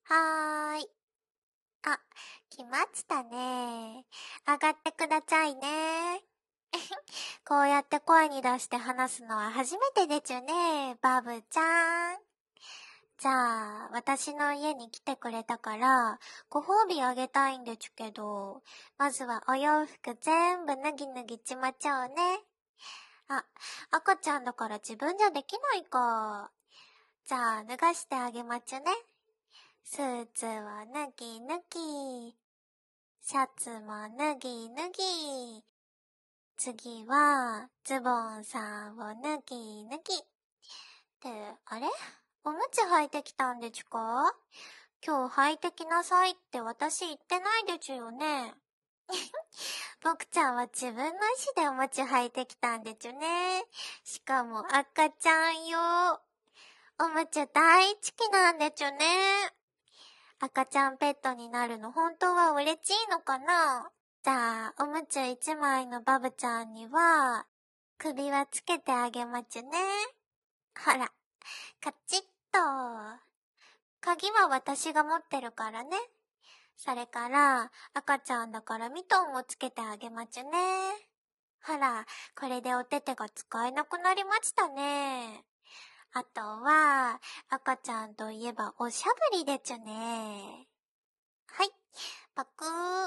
はーい。あ、来ましたね。上がってくださいね。こうやって声に出して話すのは初めてでちゅね、バブちゃん。じゃあ、私の家に来てくれたから、ご褒美あげたいんでちゅけど、まずはお洋服全部脱ぎ脱ぎちまちょうね。あ、赤ちゃんだから自分じゃできないか。じゃあ、脱がしてあげまちゅね。スーツは脱ぎ脱ぎ。シャツも脱ぎ脱ぎ。次は、ズボンさんを脱ぎ脱ぎ。あれおむつ履いてきたんでちゅか？今日履いてきなさいって私言ってないでちゅよね。僕ちゃんは自分の意思でおむつ履いてきたんでちゅね。しかも赤ちゃんよ。おむつ大好きなんでちゅね。赤ちゃんペットになるの本当は嬉しいのかな？じゃあ、おむつ1枚のバブちゃんには、首輪つけてあげまちゅね。ほら、カチッと。鍵は私が持ってるからね。それから、赤ちゃんだからミトンをつけてあげまちゅね。ほら、これでお手手が使えなくなりましたね。あとは、赤ちゃんといえばおしゃぶりでちゅね。はい、パクー。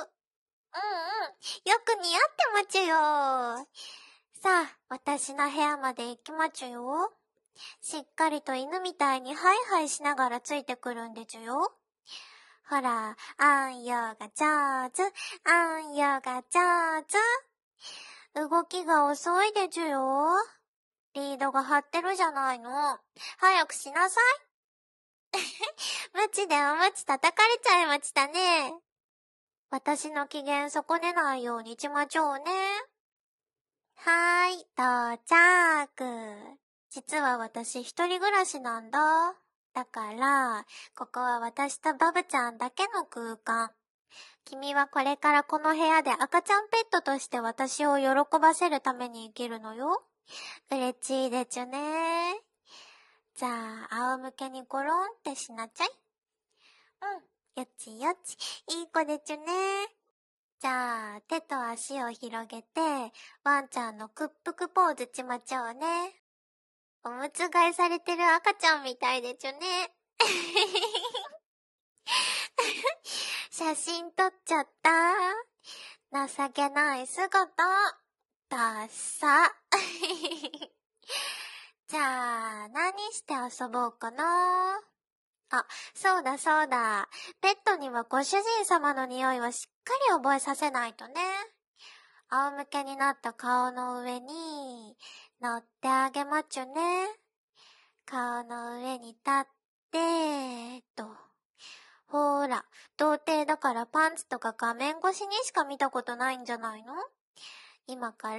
よく似合ってまちゅよ。さあ、私の部屋まで行きまちゅよ。しっかりと犬みたいにハイハイしながらついてくるんでちゅよ。ほら、あんよが上手、あんよが上手。動きが遅いでちゅよ。リードが張ってるじゃないの。早くしなさい。ムチでおむつ叩かれちゃいましたね。私の機嫌損ねないようにしまちょうね。はーい、到着。実は私一人暮らしなんだ。だから、ここは私とバブちゃんだけの空間。君はこれからこの部屋で赤ちゃんペットとして私を喜ばせるために生きるのよ。嬉しいでちゅね。じゃあ、仰向けにゴロンってしなちゃい。よちよち、いい子でちゅね。じゃあ、手と足を広げて、ワンちゃんのくっぷくポーズちまちょうね。おむつ替えされてる赤ちゃんみたいでちゅね。写真撮っちゃった。情けない姿。ダッサ。じゃあ、何して遊ぼうかな。あ、そうだそうだ。ペットにはご主人様の匂いをしっかり覚えさせないとね。仰向けになった顔の上に乗ってあげまちゅね。顔の上に立って、ほーら、童貞だからパンツとか画面越しにしか見たことないんじゃないの？今から、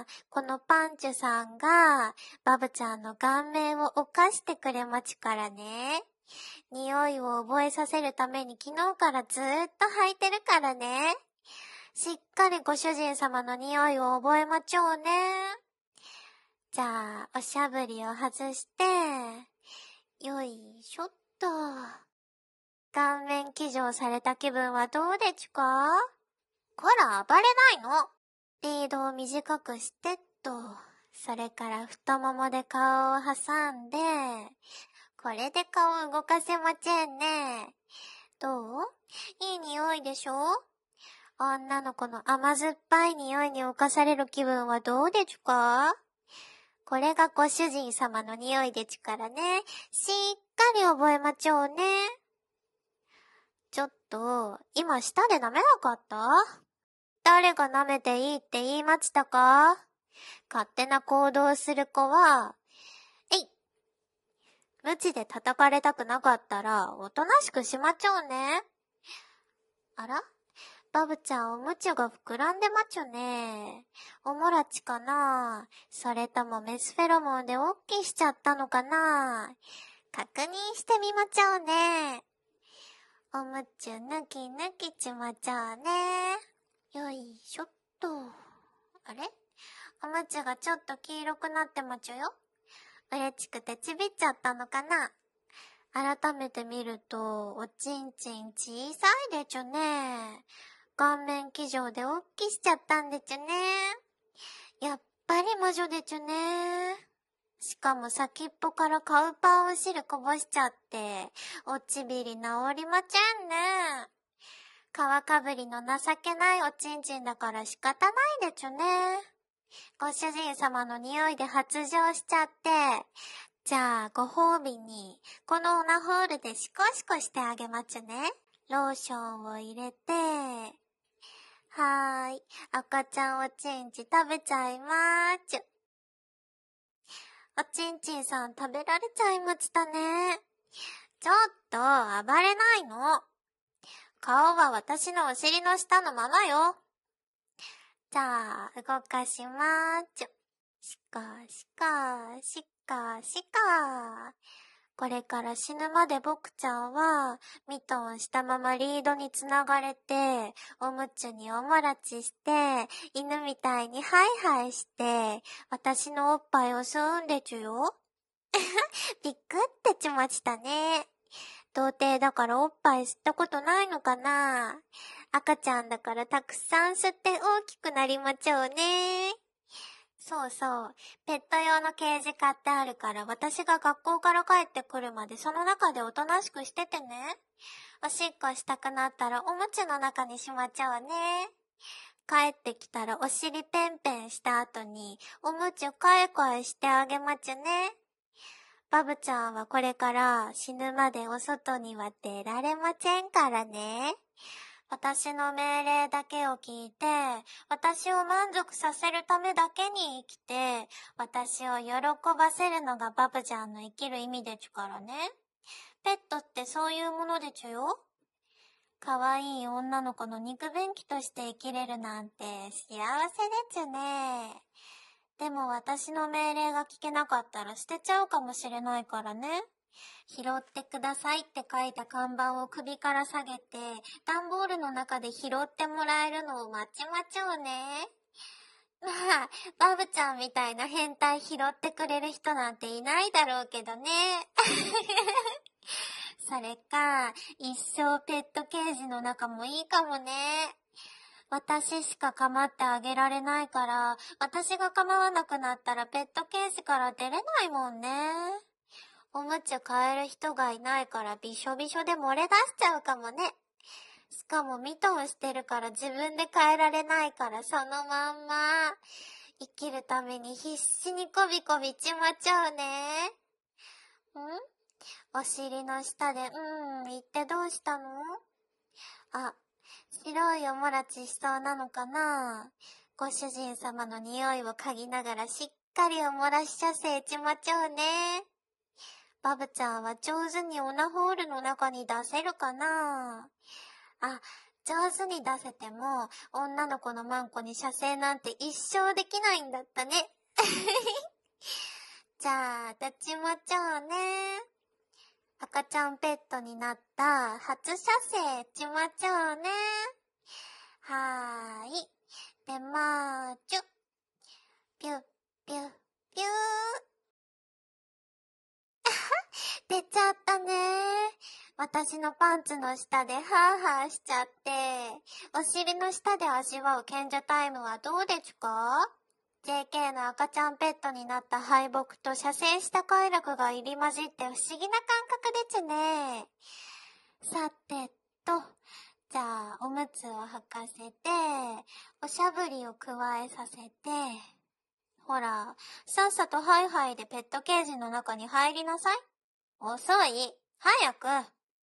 このパンチュさんが、バブちゃんの顔面を犯してくれまちからね。匂いを覚えさせるために昨日からずーっと履いてるからね。しっかりご主人様の匂いを覚えまちょうね。じゃあ、おしゃぶりを外して、よいしょっと。顔面騎乗された気分はどうでちゅか？こら、暴れないの。リードを短くしてっと。それから太ももで顔を挟んで、これで顔動かせまちんね。どう？いい匂いでしょ？女の子の甘酸っぱい匂いに侵される気分はどうでちゅか？これがご主人様の匂いでちゅからね。しっかり覚えまちょうね。ちょっと、今舌で舐めなかった？誰が舐めていいって言いましたか？勝手な行動する子は、無知で叩かれたくなかったら、おとなしくしまちょうね。あら？バブちゃんおむちが膨らんでまちょね。おもらちかな？それともメスフェロモンでおっきしちゃったのかな？確認してみまちょうね。おむちゅぬきぬきちまちょうね。よいしょっと。あれ？おむつがちょっと黄色くなってまちゅよ。嬉しくてちびっちゃったのかな？ 改めて見ると、おちんちん小さいでちゅね。顔面騎乗でおっきしちゃったんでちゅね。やっぱり魔女でちゅね。しかも先っぽからカウパーお汁こぼしちゃって、おちびり治りまちぇんね。皮かぶりの情けないおちんちんだから仕方ないでちゅね。ご主人様の匂いで発情しちゃって、じゃあご褒美に、このオナホールでシコシコしてあげまちゅね。ローションを入れて、はーい、赤ちゃんおちんち食べちゃいまーちゅ。おちんちんさん食べられちゃいましたね。ちょっと暴れないの。顔は私のお尻の下のままよ。じゃあ動かしまーちゅ。しかしかしかしか。これから死ぬまで僕ちゃんは、ミトンしたままリードにつながれて、おむつにおもらちして、犬みたいにハイハイして、私のおっぱいを吸うんでちゅよ。びっくってちましたね。童貞だからおっぱい吸ったことないのかな？赤ちゃんだからたくさん吸って大きくなりまちょうね。そうそう。ペット用のケージ買ってあるから私が学校から帰ってくるまでその中でおとなしくしててね。おしっこしたくなったらおむつの中にしまっちゃうね。帰ってきたらお尻ペンペンした後におむつかえかえしてあげまちゅね。バブちゃんはこれから死ぬまでお外には出られませんからね。私の命令だけを聞いて、私を満足させるためだけに生きて、私を喜ばせるのがバブちゃんの生きる意味でちゅからね。ペットってそういうものでちゅよ。可愛い女の子の肉便器として生きれるなんて幸せでちゅね。でも私の命令が聞けなかったら捨てちゃうかもしれないからね。拾ってくださいって書いた看板を首から下げて、段ボールの中で拾ってもらえるのを待ちまちょうね。まあ、バブちゃんみたいな変態拾ってくれる人なんていないだろうけどね。それか、一生ペットケージの中もいいかもね。私しか構ってあげられないから、私が構わなくなったらペットケージから出れないもんね。おむつ変える人がいないからびしょびしょで漏れ出しちゃうかもね。しかもミトンしてるから自分で変えられないからそのまんま。生きるために必死にこびこびちまちゃうね。お尻の下で言ってどうしたの？あ、白いおもらちしそうなのかな？ご主人様の匂いを嗅ぎながらしっかりお漏らし射精ちまちゃうね。バブちゃんは上手にオナホールの中に出せるかな？あ、上手に出せても女の子のマンコに射精なんて一生できないんだったね。じゃあ、立ちまちゃうね。赤ちゃんペットになった初射精ちまちゃうね。はーい。でまーちゅ。ぴゅっぴゅっぴゅー。出ちゃったね。私のパンツの下でハーハーしちゃって。お尻の下で味わう賢者タイムはどうでちゅか？ JK の赤ちゃんペットになった敗北と射精した快楽が入り混じって不思議な感覚でちゅね。さてと、じゃあおむつを履かせて、おしゃぶりを加えさせて、ほら、さっさとハイハイでペットケージの中に入りなさい。遅い。早く。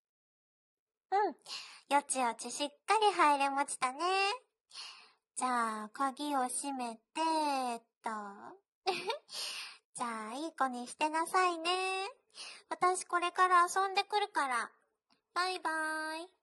よちよちしっかり入れましたね。じゃあ、鍵を閉めて、じゃあ、いい子にしてなさいね。私これから遊んでくるから。バイバーイ。